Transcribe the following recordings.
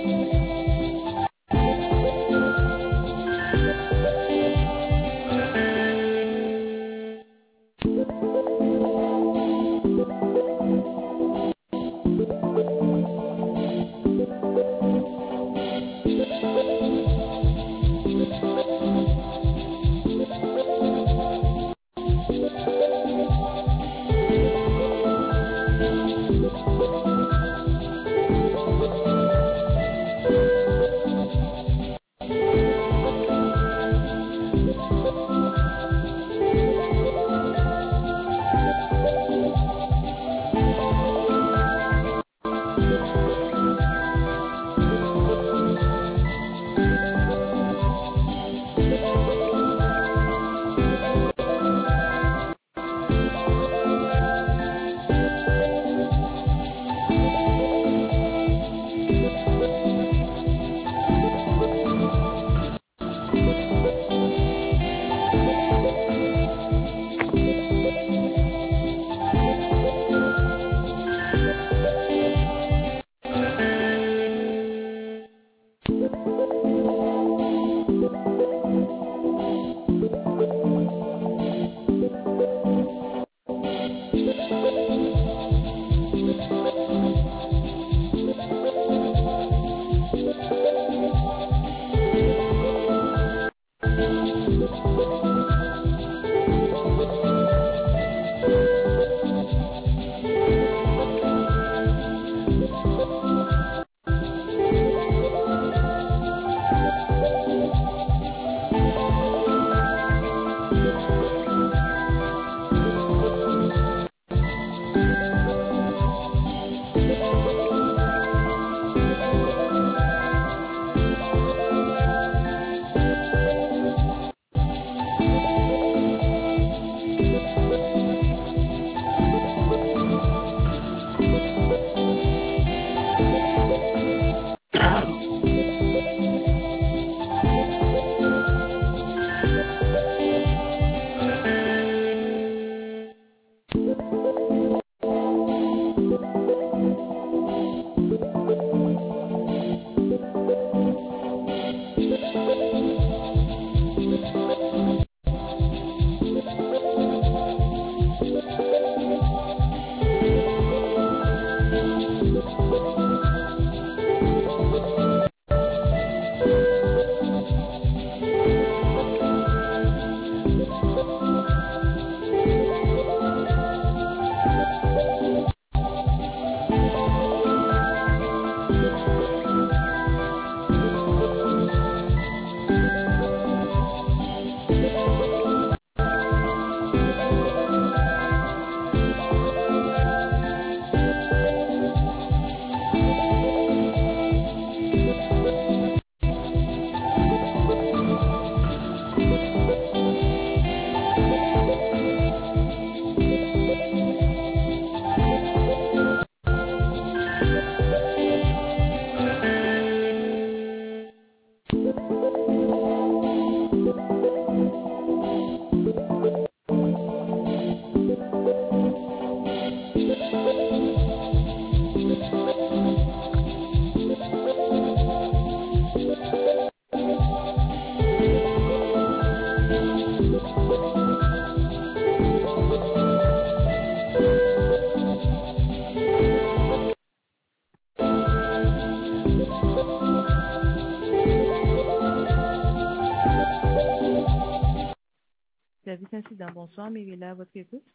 Service incident, bonsoir, Mérila, à votre écoute.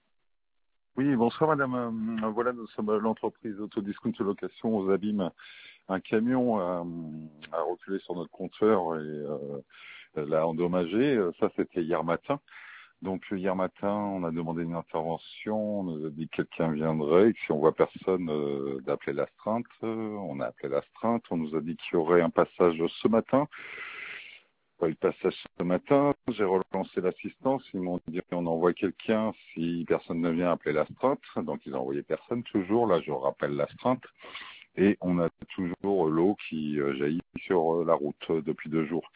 Oui, bonsoir madame. Voilà, nous sommes l'entreprise Autodiscount Location aux Abîmes. Un camion a reculé sur notre compteur et l'a endommagé. Ça, c'était hier matin. Donc hier matin, on a demandé une intervention, on nous a dit que quelqu'un viendrait et que si on voit personne, d'appeler l'astreinte. On a appelé l'astreinte, on nous a dit qu'il y aurait un passage ce matin. Pas eu de passage ce matin, j'ai relancé l'assistance, ils m'ont dit on envoie quelqu'un si personne ne vient appeler l'astreinte. Donc ils ont envoyé personne toujours, là je rappelle l'astreinte. Et on a toujours l'eau qui jaillit sur la route depuis 2 jours.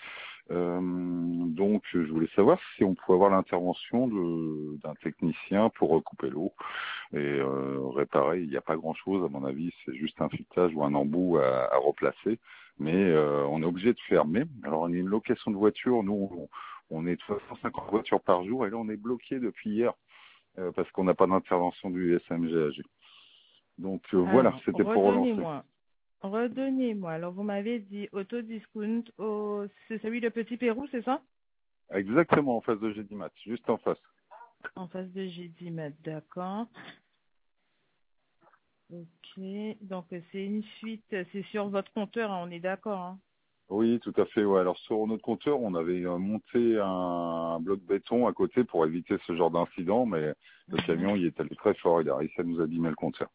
Donc je voulais savoir si on pouvait avoir l'intervention d'un technicien pour recouper l'eau et réparer. Il n'y a pas grand chose à mon avis, c'est juste un filetage ou un embout à replacer. mais on est obligé de fermer. Alors, on a une location de voitures. Nous, on est 350 voitures par jour et là, on est bloqué depuis hier parce qu'on n'a pas d'intervention du SMGAG. Donc, voilà, Alors, c'était pour relancer. redonnez-moi. Alors, vous m'avez dit autodiscount, c'est celui de Petit Pérou, c'est ça? Exactement, en face de GDMAT, juste en face. En face de GDMAT, d'accord. Ok, donc c'est une fuite, c'est sur votre compteur, hein, on est d'accord, hein? Oui, tout à fait. Ouais. Alors sur notre compteur, on avait monté un bloc béton à côté pour éviter ce genre d'incident, mais le Mhm. camion il est allé très fort, il a réussi à nous abîmer le compteur.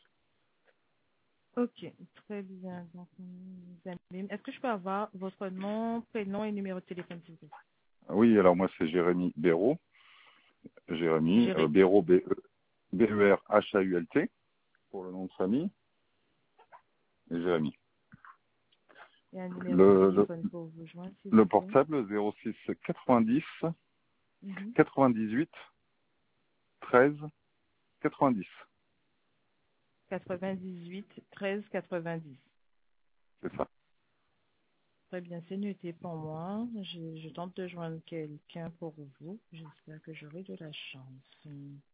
Ok, très bien. Donc, est-ce que je peux avoir votre nom, prénom et numéro de téléphone, s'il vous plaît? Oui, alors moi c'est Jérémy Béraud, Jérémy Géré. Béraud Berhault pour le nom de famille, et Jérémy. Et un numéro de Le, le, téléphone pour vous joindre, s'il le vous plaît. portable 06 90 Mhm. 98 13 90. 98 13 90. C'est ça. Très bien, c'est noté pour moi. Je tente de joindre quelqu'un pour vous. J'espère que j'aurai de la chance.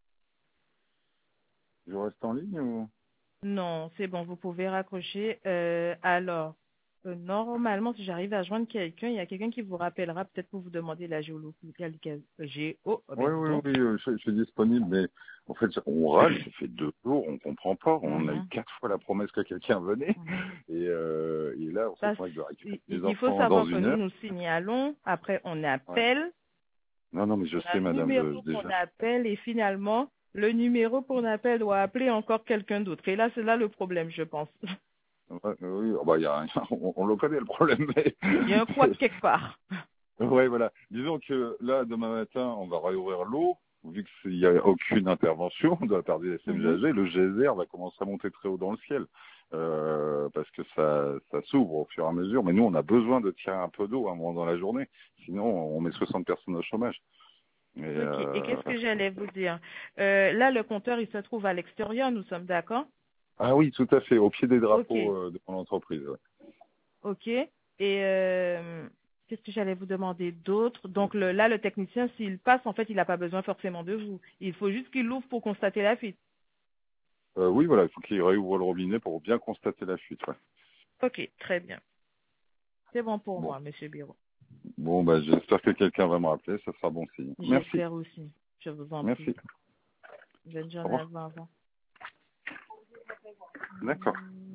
Je reste en ligne ou? Non, c'est bon, vous pouvez raccrocher. Alors, normalement, si j'arrive à joindre quelqu'un, il y a quelqu'un qui vous rappellera peut-être pour vous demander la géolocalisation. Oui, oui, Pardon. oui, je suis disponible, mais en fait, on râle, ça fait 2 jours, on comprend pas. On a eu Mhm, 4 fois la promesse que quelqu'un venait, mhm. et là, on se Ça, retrouve avec de récupérer les il faut enfants dans savoir que une nous, heure. nous signalons, après on Ouais. appelle, Non, non, mais je on a sais, le madame, numéro qu'on déjà. appelle et finalement, le numéro qu'on appelle doit appeler encore quelqu'un d'autre. Et là, c'est là le problème, je pense. Ouais, oui, oh, bah, on le connaît, le problème, mais... Il y a un couac quelque part. Ouais, voilà. Disons que là, demain matin, on va réouvrir l'eau. Vu qu'il n'y a aucune intervention de la part du Mhm. SMGAG, le geyser va commencer à monter très haut dans le ciel. Parce que ça s'ouvre au fur et à mesure. Mais nous, on a besoin de tirer un peu d'eau à un moment dans la journée. Sinon, on met 60 personnes au chômage. Et, Ok. Et qu'est-ce que j'allais vous dire? Là, le compteur, il se trouve à l'extérieur, nous sommes d'accord? Ah oui, tout à fait, au pied des Ok. drapeaux de mon entreprise. Ouais. Ok. Et qu'est-ce que j'allais vous demander d'autre? Donc là, le technicien, s'il passe, en fait, il n'a pas besoin forcément de vous. Il faut juste qu'il l'ouvre pour constater la fuite. Oui, voilà, il faut qu'il réouvre le robinet pour bien constater la fuite. Ouais. Ok, très bien. C'est bon pour Bon, moi, Monsieur Biro. bon, bah, j'espère que quelqu'un va me rappeler, ça sera bon signe. Merci, J'espère aussi. Je vous en prie. merci. Bonne Au journée à revoir. vous. Au revoir. D'accord.